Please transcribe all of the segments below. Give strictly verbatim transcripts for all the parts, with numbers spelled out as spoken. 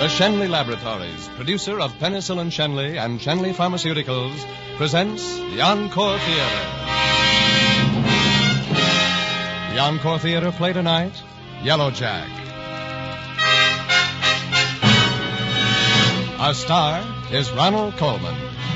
The Shenley Laboratories, producer of Penicillin Shenley and Shenley Pharmaceuticals, presents the Encore Theater. The Encore Theater play tonight, Yellow Jack. Our star is Ronald Colman.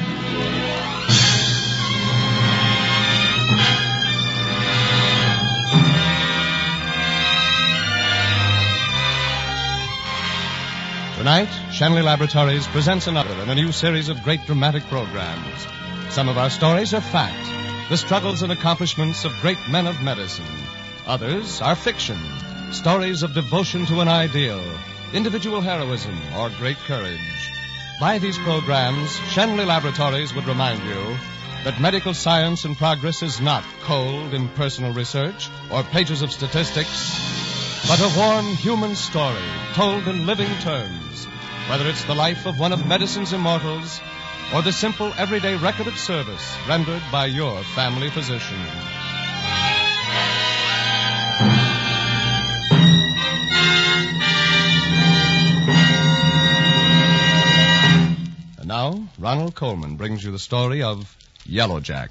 Tonight, Shenley Laboratories presents another in a new series of great dramatic programs. Some of our stories are fact, the struggles and accomplishments of great men of medicine. Others are fiction, stories of devotion to an ideal, individual heroism, or great courage. By these programs, Shenley Laboratories would remind you that medical science and progress is not cold, impersonal research or pages of statistics, but a warm human story told in living terms, whether it's the life of one of medicine's immortals or the simple everyday record of service rendered by your family physician. And now, Ronald Colman brings you the story of Yellow Jack.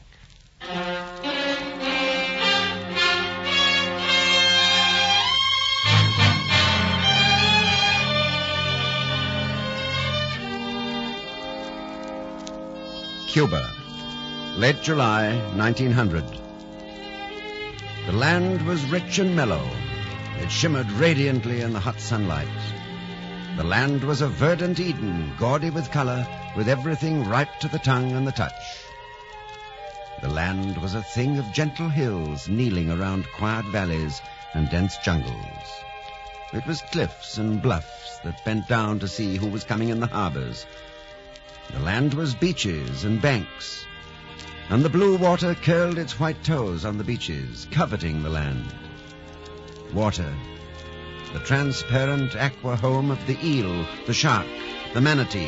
Cuba, late July, nineteen hundred. The land was rich and mellow. It shimmered radiantly in the hot sunlight. The land was a verdant Eden, gaudy with color, with everything ripe to the tongue and the touch. The land was a thing of gentle hills kneeling around quiet valleys and dense jungles. It was cliffs and bluffs that bent down to see who was coming in the harbors. The land was beaches and banks, and the blue water curled its white toes on the beaches, coveting the land. Water, the transparent aqua home of the eel, the shark, the manatee.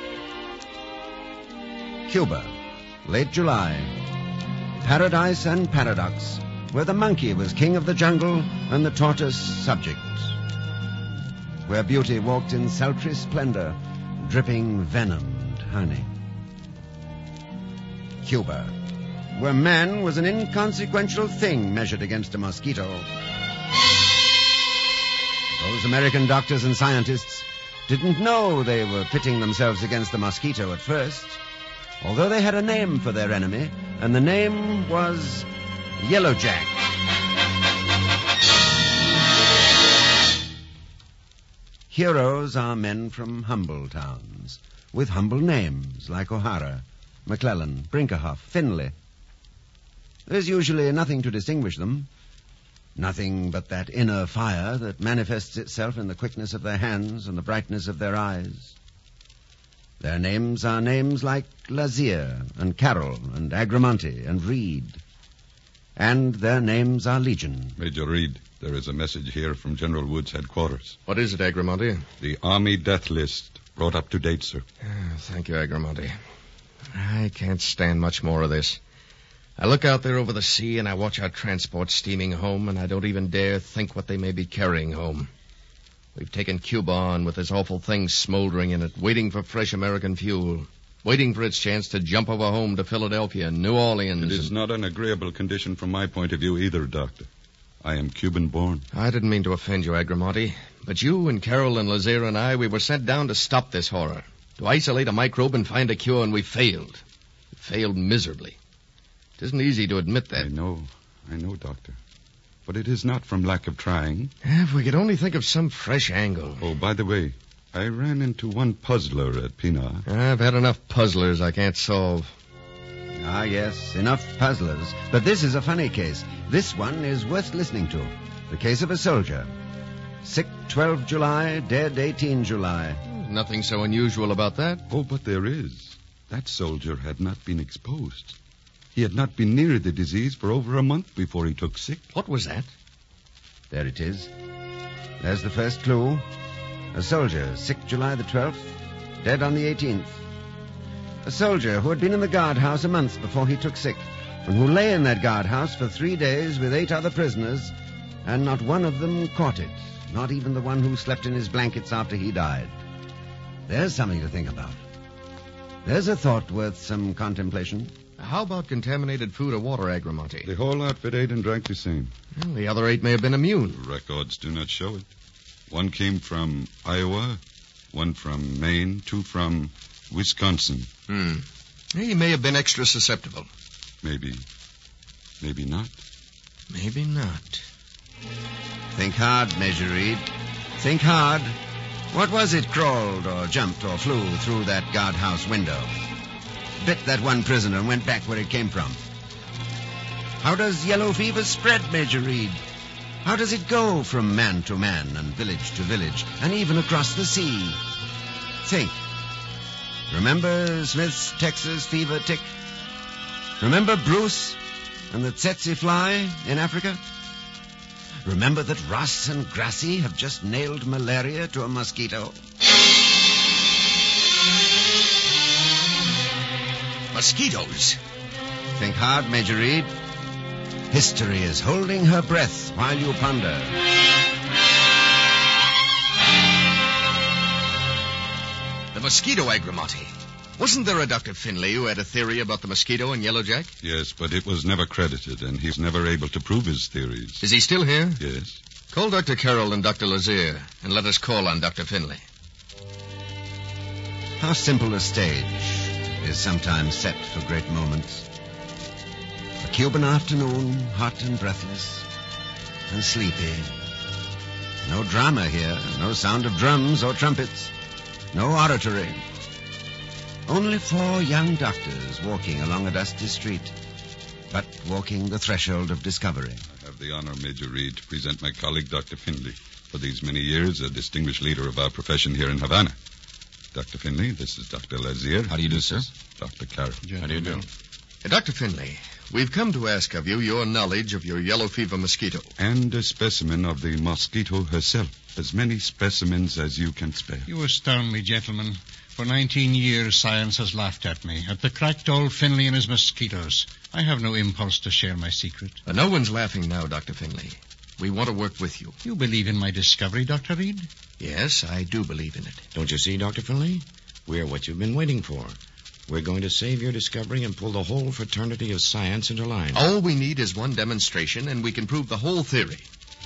Cuba, late July. Paradise and paradox, where the monkey was king of the jungle and the tortoise subject. Where beauty walked in sultry splendor, dripping venom. Honey. Cuba, where man was an inconsequential thing measured against a mosquito. Those American doctors and scientists didn't know they were pitting themselves against the mosquito at first, although they had a name for their enemy, and the name was Yellow Jack. Heroes are men from humble towns, with humble names like O'Hara, McClellan, Brinkerhoff, Finley. There's usually nothing to distinguish them, nothing but that inner fire that manifests itself in the quickness of their hands and the brightness of their eyes. Their names are names like Lazier and Carroll and Agramonte and Reed. And their names are legion. Major Reed, there is a message here from General Wood's headquarters. What is it, Agramonte? The Army death list. Brought up to date, sir. Oh, thank you, Agramonte. I can't stand much more of this. I look out there over the sea and I watch our transport steaming home, and I don't even dare think what they may be carrying home. We've taken Cuba on with this awful thing smoldering in it, waiting for fresh American fuel, waiting for its chance to jump over home to Philadelphia and New Orleans. It is and... not an agreeable condition from my point of view either, Doctor. I am Cuban-born. I didn't mean to offend you, Agramonte, but you and Carroll and Lazier and I, we were sent down to stop this horror, to isolate a microbe and find a cure, and we failed. We failed miserably. It isn't easy to admit that. I know. I know, Doctor. But it is not from lack of trying. If we could only think of some fresh angle. Oh, by the way, I ran into one puzzler at Pinar. I've had enough puzzlers I can't solve. Ah, yes, enough puzzlers. But this is a funny case. This one is worth listening to. The case of a soldier. Sick twelve July, dead eighteen July. Nothing so unusual about that. Oh, but there is. That soldier had not been exposed. He had not been near the disease for over a month before he took sick. What was that? There it is. There's the first clue. A soldier, sick July the twelfth, dead on the eighteenth. A soldier who had been in the guardhouse a month before he took sick, and who lay in that guardhouse for three days with eight other prisoners, and not one of them caught it, not even the one who slept in his blankets after he died. There's something to think about. There's a thought worth some contemplation. How about contaminated food or water, Agramonte? The whole outfit ate and drank the same. Well, the other eight may have been immune. Records do not show it. One came from Iowa, one from Maine, two from Wisconsin. Hmm. He may have been extra susceptible. Maybe. Maybe not. Maybe not. Think hard, Major Reed. Think hard. What was it crawled or jumped or flew through that guardhouse window? Bit that one prisoner and went back where it came from. How does yellow fever spread, Major Reed? How does it go from man to man and village to village and even across the sea? Think. Remember Smith's Texas fever tick? Remember Bruce and the tsetse fly in Africa? Remember that Ross and Grassi have just nailed malaria to a mosquito? Mosquitoes. Think hard, Major Reed. History is holding her breath while you ponder. The mosquito, Agramonte. Wasn't there a Doctor Finley who had a theory about the mosquito and Yellow Jack? Yes, but it was never credited, and he's never able to prove his theories. Is he still here? Yes. Call Doctor Carroll and Doctor Lazier, and let us call on Doctor Finley. How simple a stage is sometimes set for great moments. A Cuban afternoon, hot and breathless, and sleepy. No drama here, no sound of drums or trumpets, no oratory. Only four young doctors walking along a dusty street, but walking the threshold of discovery. I have the honor, Major Reed, to present my colleague, Doctor Finley, for these many years a distinguished leader of our profession here in Havana. Doctor Finley, this is Doctor Lazier. How do you do, sir? Doctor Carroll. How do you do? Uh, Doctor Finley, we've come to ask of you your knowledge of your yellow fever mosquito. And a specimen of the mosquito herself. As many specimens as you can spare. You astound me, gentlemen. For nineteen years, science has laughed at me, at the cracked old Finley and his mosquitoes. I have no impulse to share my secret. Uh, no one's laughing now, Doctor Finley. We want to work with you. You believe in my discovery, Doctor Reed? Yes, I do believe in it. Don't you see, Doctor Finley? We're what you've been waiting for. We're going to save your discovery and pull the whole fraternity of science into line. All we need is one demonstration, and we can prove the whole theory.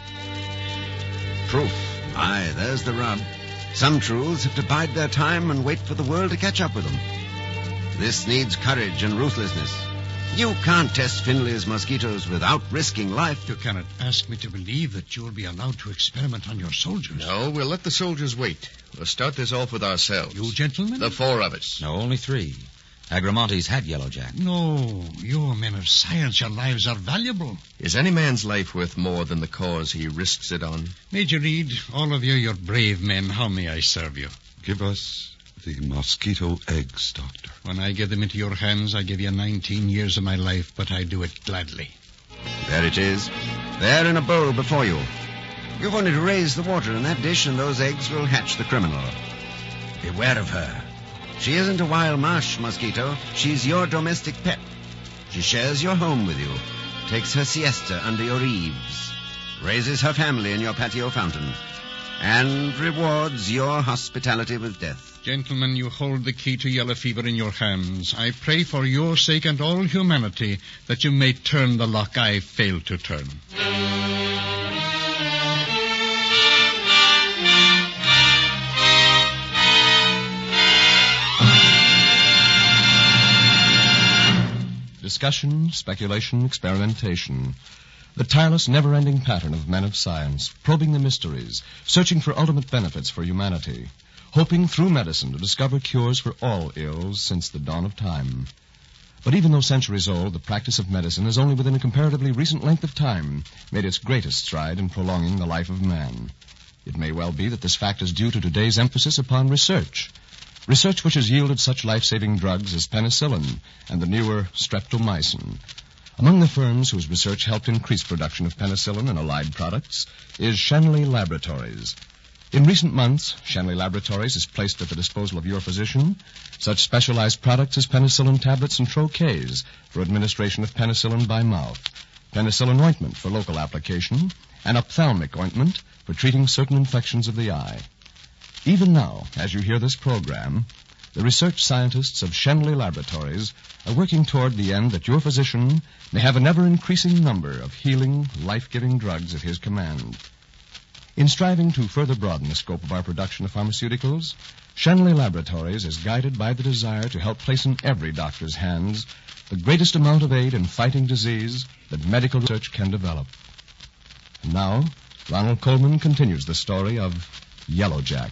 Proof. Aye, there's the rub. Some truths have to bide their time and wait for the world to catch up with them. This needs courage and ruthlessness. You can't test Finley's mosquitoes without risking life. You cannot ask me to believe that you will be allowed to experiment on your soldiers. No, we'll let the soldiers wait. We'll start this off with ourselves. You gentlemen? The four of us. No, only three. Agramonte's had Yellow Jack. No, you're men of science. Your lives are valuable. Is any man's life worth more than the cause he risks it on? Major Reed, all of you, you're brave men. How may I serve you? Give us the mosquito eggs, Doctor. When I give them into your hands, I give you nineteen years of my life, but I do it gladly. There it is. There in a bowl before you. You've only to raise the water in that dish, and those eggs will hatch the criminal. Beware of her. She isn't a wild marsh mosquito. She's your domestic pet. She shares your home with you, takes her siesta under your eaves, raises her family in your patio fountain, and rewards your hospitality with death. Gentlemen, you hold the key to yellow fever in your hands. I pray for your sake and all humanity that you may turn the lock I failed to turn. Discussion, speculation, experimentation. The tireless, never-ending pattern of men of science, probing the mysteries, searching for ultimate benefits for humanity, hoping through medicine to discover cures for all ills since the dawn of time. But even though centuries old, the practice of medicine has only within a comparatively recent length of time made its greatest stride in prolonging the life of man. It may well be that this fact is due to today's emphasis upon research. Research which has yielded such life-saving drugs as penicillin and the newer streptomycin. Among the firms whose research helped increase production of penicillin and allied products is Shenley Laboratories. In recent months, Shenley Laboratories has placed at the disposal of your physician such specialized products as penicillin tablets and troches for administration of penicillin by mouth, penicillin ointment for local application, and ophthalmic ointment for treating certain infections of the eye. Even now, as you hear this program, the research scientists of Shenley Laboratories are working toward the end that your physician may have an ever-increasing number of healing, life-giving drugs at his command. In striving to further broaden the scope of our production of pharmaceuticals, Shenley Laboratories is guided by the desire to help place in every doctor's hands the greatest amount of aid in fighting disease that medical research can develop. And now, Ronald Coleman continues the story of Yellow Jack.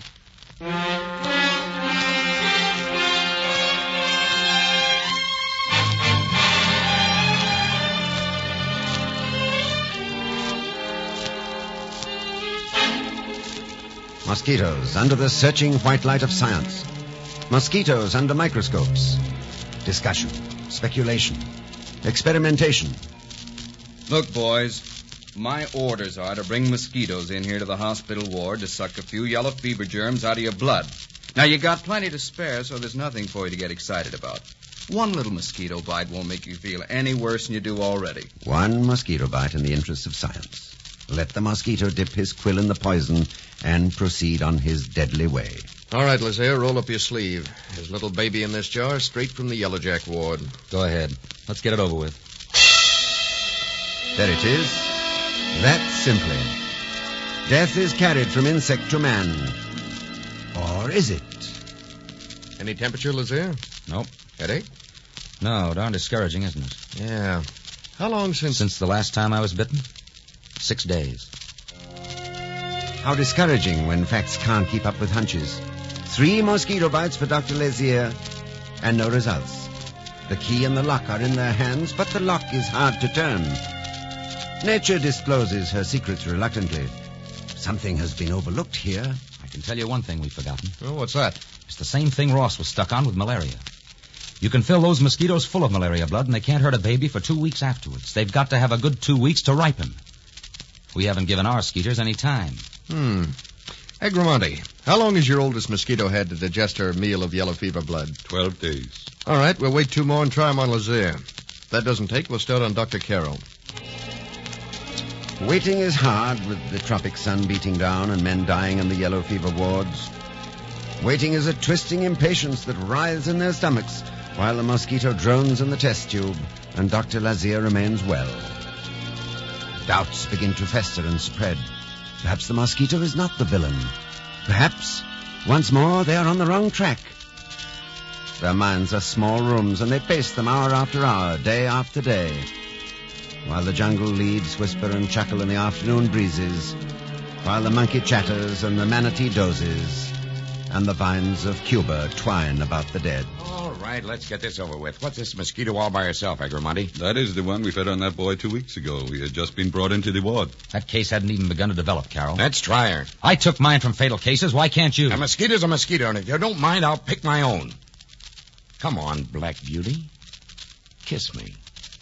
Mosquitoes under the searching white light of science. Mosquitoes under microscopes. Discussion, speculation, experimentation. Look, boys, my orders are to bring mosquitoes in here to the hospital ward to suck a few yellow fever germs out of your blood. Now, you got plenty to spare, so there's nothing for you to get excited about. One little mosquito bite won't make you feel any worse than you do already. One mosquito bite in the interests of science. Let the mosquito dip his quill in the poison and proceed on his deadly way. All right, Lazier, roll up your sleeve. His little baby in this jar, straight from the Yellow Jack ward. Go ahead. Let's get it over with. There it is. That simply. Death is carried from insect to man. Or is it? Any temperature, Lazier? Nope. Headache? No, darn discouraging, isn't it? Yeah. How long since... Since the last time I was bitten? Six days. How discouraging when facts can't keep up with hunches. Three mosquito bites for Doctor Lazier, and no results. The key and the lock are in their hands, but the lock is hard to turn. Nature discloses her secrets reluctantly. Something has been overlooked here. I can tell you one thing we've forgotten. Oh, what's that? It's the same thing Ross was stuck on with malaria. You can fill those mosquitoes full of malaria blood, and they can't hurt a baby for two weeks afterwards. They've got to have a good two weeks to ripen. We haven't given our skeeters any time. Hmm. Agramonte, how long has your oldest mosquito had to digest her meal of yellow fever blood? Twelve days. All right, we'll wait two more and try 'em on Lazier. If that doesn't take, we'll start on Doctor Carroll. Waiting is hard with the tropic sun beating down and men dying in the yellow fever wards. Waiting is a twisting impatience that writhes in their stomachs while the mosquito drones in the test tube and Doctor Lazier remains well. Doubts begin to fester and spread. Perhaps the mosquito is not the villain. Perhaps, once more, they are on the wrong track. Their minds are small rooms, and they pace them hour after hour, day after day, while the jungle leaves whisper and chuckle in the afternoon breezes, while the monkey chatters and the manatee dozes, and the vines of Cuba twine about the dead. All right, let's get this over with. What's this mosquito all by herself, Agramonte? That is the one we fed on that boy two weeks ago. He had just been brought into the ward. That case hadn't even begun to develop, Carroll. Let's try her. I took mine from fatal cases. Why can't you? A mosquito's a mosquito, and if you don't mind, I'll pick my own. Come on, Black Beauty. Kiss me.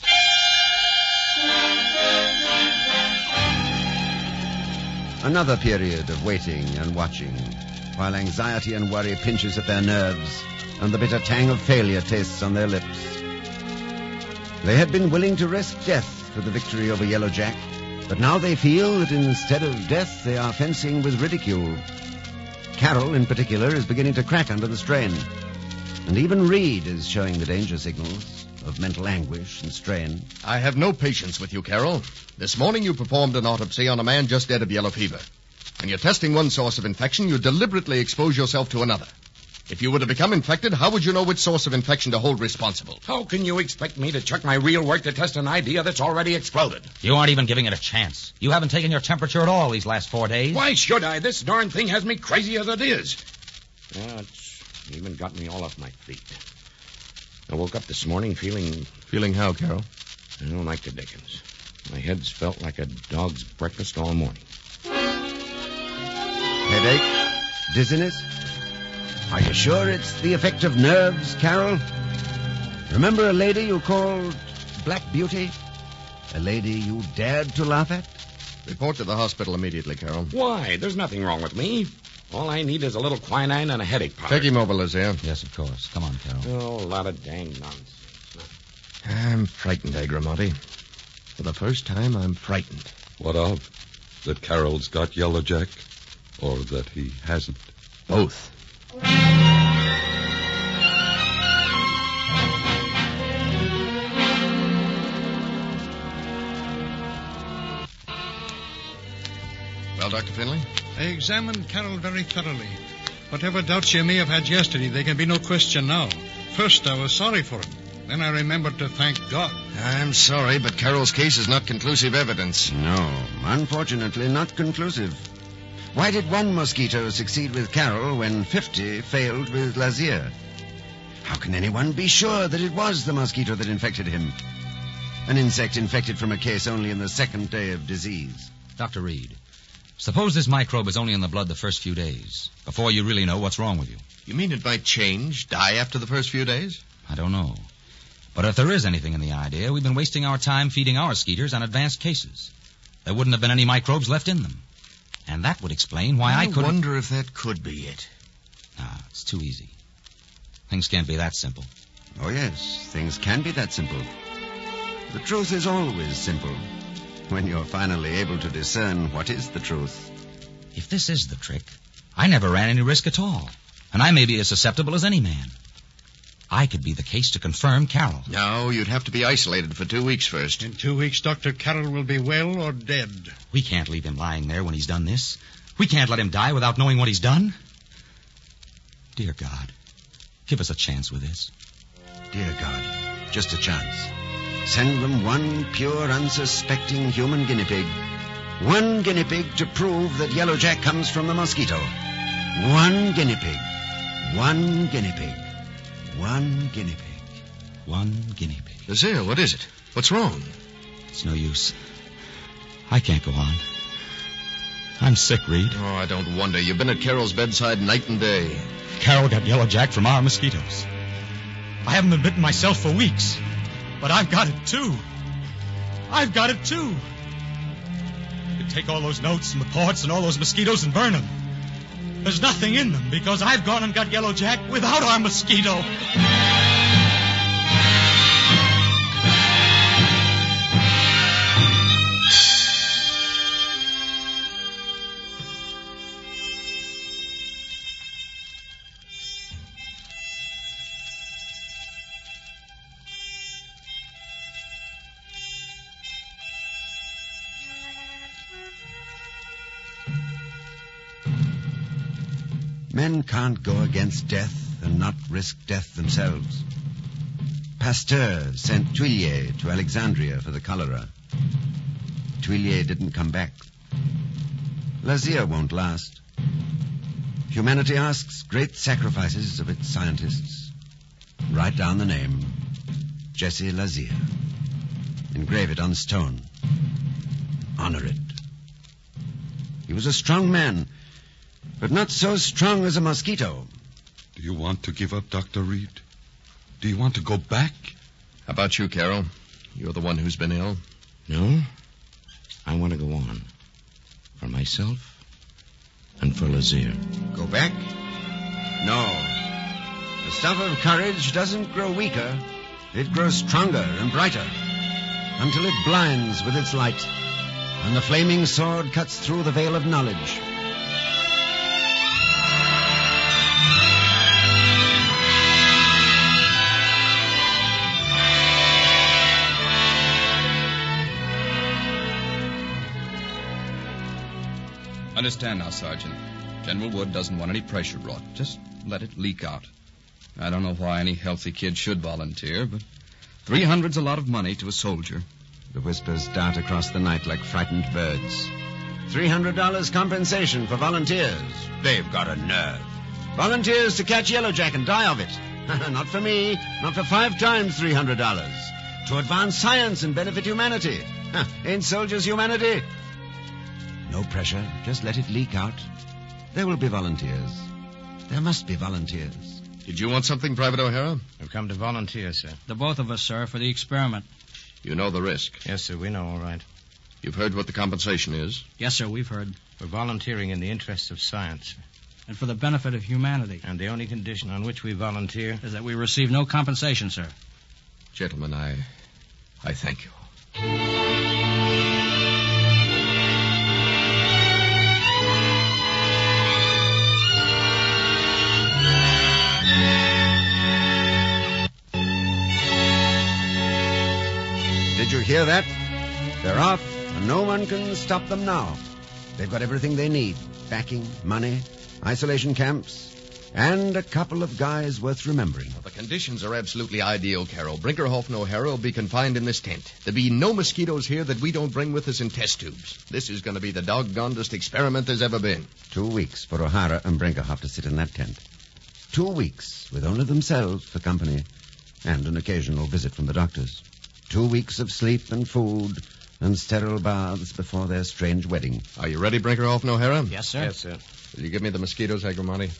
Another period of waiting and watching, while anxiety and worry pinches at their nerves and the bitter tang of failure tastes on their lips. They had been willing to risk death for the victory over Yellow Jack, but now they feel that instead of death, they are fencing with ridicule. Carroll, in particular, is beginning to crack under the strain. And even Reed is showing the danger signals of mental anguish and strain. I have no patience with you, Carroll. This morning you performed an autopsy on a man just dead of yellow fever. When you're testing one source of infection, you deliberately expose yourself to another. If you were to become infected, how would you know which source of infection to hold responsible? How can you expect me to chuck my real work to test an idea that's already exploded? You aren't even giving it a chance. You haven't taken your temperature at all these last four days. Why should I? This darn thing has me crazy as it is. Yeah, it's even got me all off my feet. I woke up this morning feeling... Feeling how, Carroll? I don't like the dickens. My head's felt like a dog's breakfast all morning. Headache? Dizziness? Are you sure it's the effect of nerves, Carroll? Remember a lady you called Black Beauty? A lady you dared to laugh at? Report to the hospital immediately, Carroll. Why? There's nothing wrong with me. All I need is a little quinine and a headache powder. Take him over, Lazier. Yes, of course. Come on, Carroll. Oh, a lot of dang nonsense. I'm frightened, Agramonte. For the first time, I'm frightened. What of? That Carroll's got Yellow Jack? Or that he hasn't? Both. Well, Doctor Finley? I examined Carroll very thoroughly. Whatever doubts you may have had yesterday, there can be no question now. First, I was sorry for him. Then I remembered to thank God. I'm sorry, but Carroll's case is not conclusive evidence. No, unfortunately not conclusive. Why did one mosquito succeed with Carroll when fifty failed with Lazier? How can anyone be sure that it was the mosquito that infected him? An insect infected from a case only in the second day of disease. Doctor Reed, suppose this microbe is only in the blood the first few days, before you really know what's wrong with you. You mean it might change, die after the first few days? I don't know. But if there is anything in the idea, we've been wasting our time feeding our skeeters on advanced cases. There wouldn't have been any microbes left in them. And that would explain why I, I couldn't... I wonder if that could be it. Nah, it's too easy. Things can't be that simple. Oh, yes, things can be that simple. The truth is always simple, when you're finally able to discern what is the truth. If this is the trick, I never ran any risk at all. And I may be as susceptible as any man. I could be the case to confirm Carroll. No, you'd have to be isolated for two weeks first. In two weeks, Doctor Carroll will be well or dead. We can't leave him lying there when he's done this. We can't let him die without knowing what he's done. Dear God, give us a chance with this. Dear God, just a chance. Send them one pure, unsuspecting human guinea pig. One guinea pig to prove that Yellow Jack comes from the mosquito. One guinea pig. One guinea pig. One guinea pig. One guinea pig. Lazier, what is it? What's wrong? It's no use. I can't go on. I'm sick, Reed. Oh, I don't wonder. You've been at Carroll's bedside night and day. Carroll got Yellow Jack from our mosquitoes. I haven't been bitten myself for weeks, but I've got it too. I've got it too. You could take all those notes and reports and all those mosquitoes and burn them. There's nothing in them because I've gone and got Yellow Jack without our mosquito. Men can't go against death and not risk death themselves. Pasteur sent Tuillier to Alexandria for the cholera. Tuillier didn't come back. Lazier won't last. Humanity asks great sacrifices of its scientists. Write down the name, Jesse Lazier. Engrave it on stone. Honor it. He was a strong man, but not so strong as a mosquito. Do you want to give up, Doctor Reed? Do you want to go back? How about you, Carroll? You're the one who's been ill. No. I want to go on. For myself and for Lazier. Go back? No. The stuff of courage doesn't grow weaker. It grows stronger and brighter until it blinds with its light, and the flaming sword cuts through the veil of knowledge. Understand now, Sergeant. General Wood doesn't want any pressure brought. Just let it leak out. I don't know why any healthy kid should volunteer, but three hundred's a lot of money to a soldier. The whispers dart across the night like frightened birds. Three hundred dollars compensation for volunteers. They've got a nerve. Volunteers to catch Yellow Jack and die of it. Not for me. Not for five times three hundred dollars. To advance science and benefit humanity. Huh, ain't soldiers humanity? No pressure. Just let it leak out. There will be volunteers. There must be volunteers. Did you want something, Private O'Hara? We've come to volunteer, sir. The both of us, sir, for the experiment. You know the risk. Yes, sir, we know all right. You've heard what the compensation is? Yes, sir, we've heard. We're volunteering in the interests of science, sir. And for the benefit of humanity. And the only condition on which we volunteer is that we receive no compensation, sir. Gentlemen, I... I thank you. hear that? They're off, and no one can stop them now. They've got everything they need. Backing, money, isolation camps, and a couple of guys worth remembering. Well, the conditions are absolutely ideal, Carol. Brinkerhoff and O'Hara will be confined in this tent. There'll be no mosquitoes here that we don't bring with us in test tubes. This is going to be the doggondest experiment there's ever been. Two weeks for O'Hara and Brinkerhoff to sit in that tent. Two weeks with only themselves for company and an occasional visit from the doctors. Two weeks of sleep and food and sterile baths before their strange wedding. Are you ready, Brinkerhoff and O'Hara? Yes, sir. Yes, sir. Will you give me the mosquitoes, Agramonte?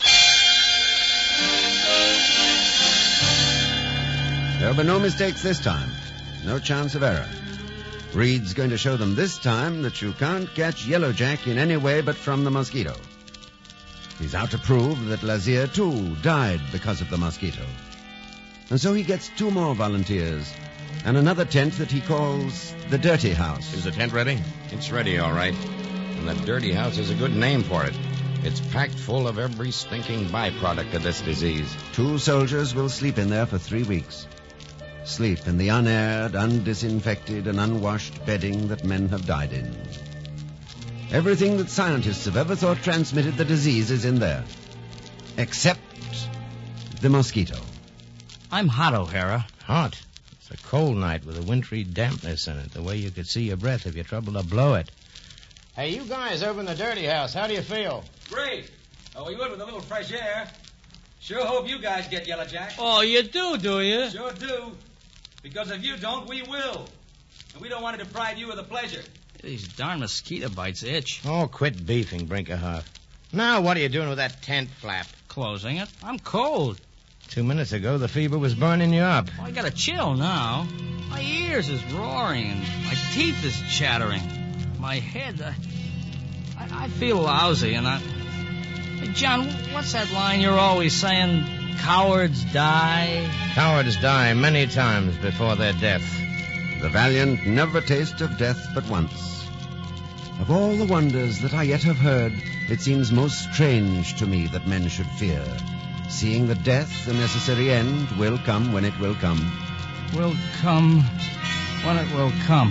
There'll be no mistakes this time. No chance of error. Reed's going to show them this time that you can't catch Yellowjack in any way but from the mosquito. He's out to prove that Lazier, too, died because of the mosquito. And so he gets two more volunteers and another tent that he calls the Dirty House. Is the tent ready? It's ready, all right. And the Dirty House is a good name for it. It's packed full of every stinking byproduct of this disease. Two soldiers will sleep in there for three weeks. Sleep in the unaired, undisinfected, and unwashed bedding that men have died in. Everything that scientists have ever thought transmitted the disease is in there. Except the mosquito. I'm hot, O'Hara. Hot. It's a cold night with a wintry dampness in it, the way you could see your breath if you troubled to blow it. Hey, you guys over in the Dirty House, how do you feel? Great. Oh, we would with a little fresh air. Sure hope you guys get Yellowjack. Oh, you do, do you? Sure do. Because if you don't, we will. And we don't want to deprive you of the pleasure. These darn mosquito bites itch. Oh, quit beefing, Brinkerhoff. Now, what are you doing with that tent flap? Closing it. I'm cold. Two minutes ago, the fever was burning you up. Oh, I got a chill now. My ears is roaring and my teeth is chattering. My head, uh, I, I feel lousy and I... Hey, John, what's that line you're always saying? Cowards die? Cowards die many times before their death. The valiant never taste of death but once. Of all the wonders that I yet have heard, it seems most strange to me that men should fear, seeing that death, the necessary end, will come when it will come. Will come when it will come.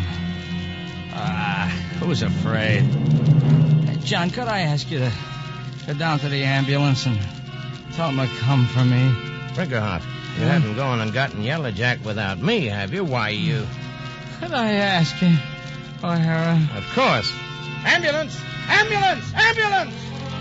Ah, who's afraid? Hey, John, could I ask you to go down to the ambulance and tell them to come for me? Brinkerhoff, you haven't gone and gotten Yellowjack without me, have you? Why, you... Could I ask you, O'Hara? Of course. Ambulance! Ambulance! Ambulance!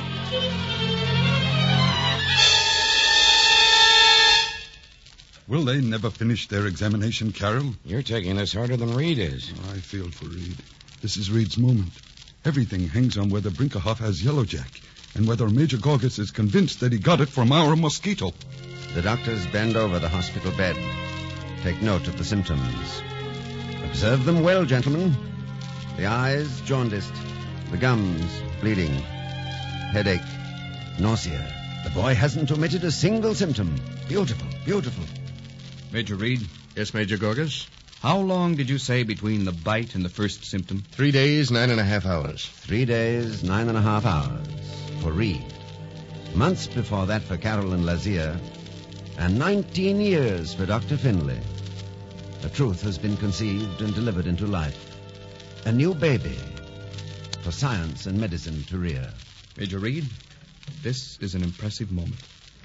Will they never finish their examination, Carol? You're taking this harder than Reed is. I feel for Reed. This is Reed's moment. Everything hangs on whether Brinkerhoff has Yellowjack and whether Major Gorgas is convinced that he got it from our mosquito. The doctors bend over the hospital bed. Take note of the symptoms. Observe them well, gentlemen. The eyes jaundiced, the gums bleeding, headache, nausea. The boy hasn't omitted a single symptom. Beautiful, beautiful. Major Reed? Yes, Major Gorgas? How long did you say between the bite and the first symptom? Three days, nine and a half hours. Three days, nine and a half hours for Reed. Months before that for Carol and Lazier. And nineteen years for Doctor Finley. The truth has been conceived and delivered into life. A new baby for science and medicine to rear. Major Reed, this is an impressive moment.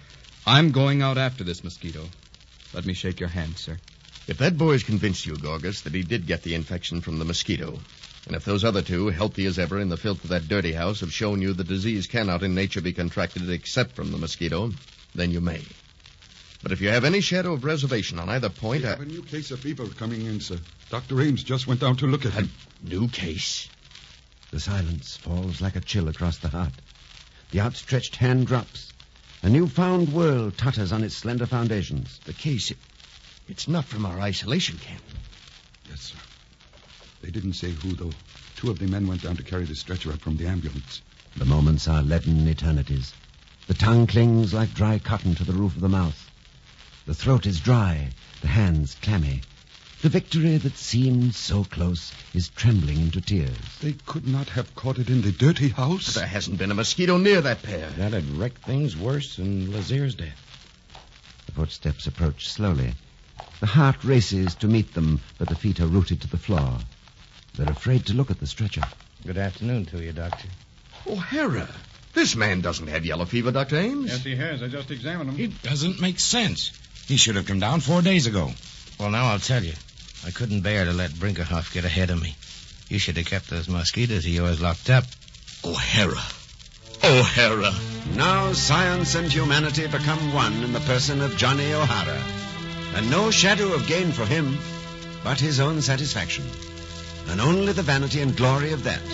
I'm going out after this mosquito. Let me shake your hand, sir. If that boy's convinced you, Gorgas, that he did get the infection from the mosquito, and if those other two, healthy as ever in the filth of that dirty house, have shown you the disease cannot in nature be contracted except from the mosquito, then you may. But if you have any shadow of reservation on either point, We I... have a new case of fever coming in, sir. Doctor Ames just went down to look at him. New case? The silence falls like a chill across the heart. The outstretched hand drops. A newfound world totters on its slender foundations. The case, it, it's not from our isolation camp. Yes, sir. They didn't say who, though. Two of the men went down to carry the stretcher up from the ambulance. The moments are leaden eternities. The tongue clings like dry cotton to the roof of the mouth. The throat is dry, the hands clammy. The victory that seemed so close is trembling into tears. They could not have caught it in the dirty house. There hasn't been a mosquito near that pair. That'd wreck things worse than Lazier's death. The footsteps approach slowly, The heart races to meet them, but the feet are rooted to the floor. They're afraid to look at the stretcher. Good afternoon to you, Doctor. O'Hara, this man doesn't have yellow fever, Doctor Ames. Yes, he has. I just examined him. It doesn't make sense. He should have come down four days ago. Well, now I'll tell you. I couldn't bear to let Brinkerhoff get ahead of me. You should have kept those mosquitoes of yours locked up. O'Hara. O'Hara. Now science and humanity become one in the person of Johnny O'Hara. And no shadow of gain for him, but his own satisfaction. And only the vanity and glory of that.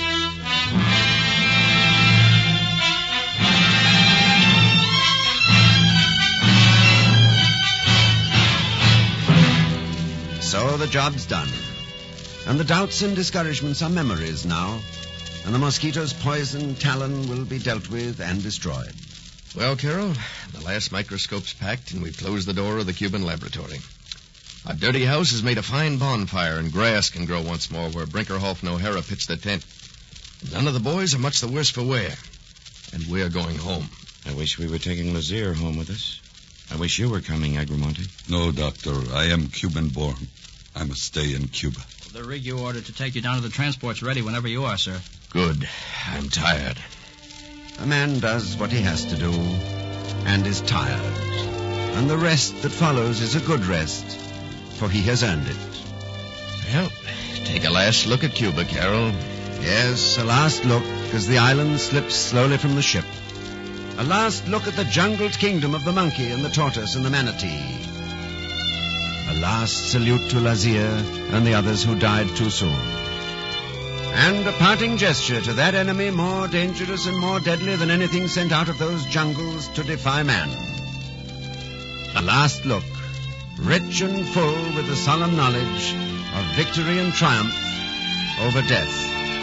So the job's done. And the doubts and discouragements are memories now. And the mosquito's poison talon will be dealt with and destroyed. Well, Carol, the last microscope's packed, and we've closed the door of the Cuban laboratory. Our dirty house has made a fine bonfire, and grass can grow once more where Brinkerhoff and O'Hara pitched their tent. None of the boys are much the worse for wear. And we're going home. I wish we were taking Lazier home with us. I wish you were coming, Agramonte. No, Doctor. I am Cuban-born. I must stay in Cuba. The rig you ordered to take you down to the transport's ready whenever you are, sir. Good. I'm tired. A man does what he has to do, and is tired. And the rest that follows is a good rest, for he has earned it. Well, take a last look at Cuba, Carol. Yes, a last look as the island slips slowly from the ship. A last look at the jungled kingdom of the monkey and the tortoise and the manatee. A last salute to Lazier and the others who died too soon. And a parting gesture to that enemy more dangerous and more deadly than anything sent out of those jungles to defy man. A last look, rich and full with the solemn knowledge of victory and triumph over death.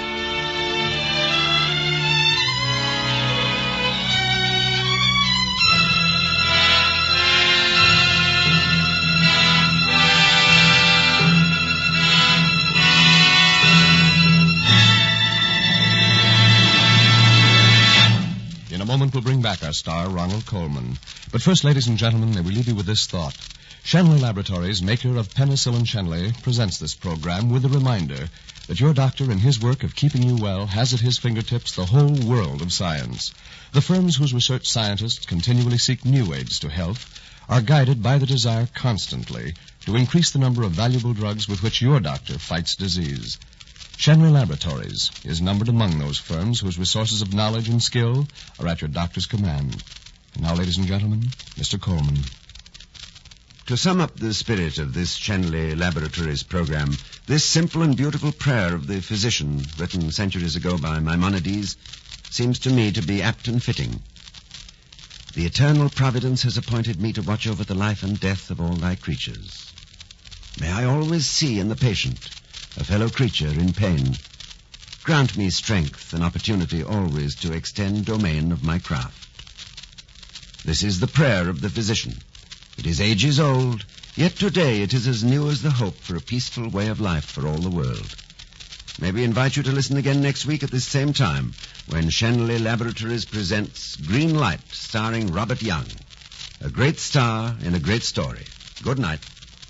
We'll bring back our star, Ronald Coleman. But first, ladies and gentlemen, may we leave you with this thought. Shenley Laboratories, maker of Penicillin Shenley, presents this program with a reminder that your doctor, in his work of keeping you well, has at his fingertips the whole world of science. The firms whose research scientists continually seek new aids to health are guided by the desire constantly to increase the number of valuable drugs with which your doctor fights disease. Shenley Laboratories is numbered among those firms whose resources of knowledge and skill are at your doctor's command. And now, ladies and gentlemen, Mister Coleman. To sum up the spirit of this Shenley Laboratories program, this simple and beautiful prayer of the physician, written centuries ago by Maimonides, seems to me to be apt and fitting. The eternal providence has appointed me to watch over the life and death of all thy creatures. May I always see in the patient a fellow creature in pain. Grant me strength and opportunity always to extend domain of my craft. This is the prayer of the physician. It is ages old, yet today it is as new as the hope for a peaceful way of life for all the world. May we invite you to listen again next week at this same time when Shenley Laboratories presents Green Light, starring Robert Young. A great star in a great story. Good night.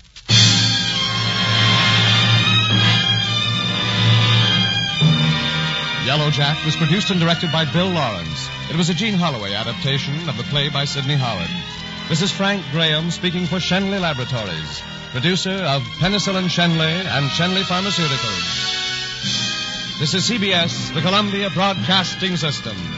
Yellow Jack was produced and directed by Bill Lawrence. It was a Gene Holloway adaptation of the play by Sidney Howard. This is Frank Graham speaking for Shenley Laboratories, producer of Penicillin Shenley and Shenley Pharmaceuticals. This is C B S, the Columbia Broadcasting System.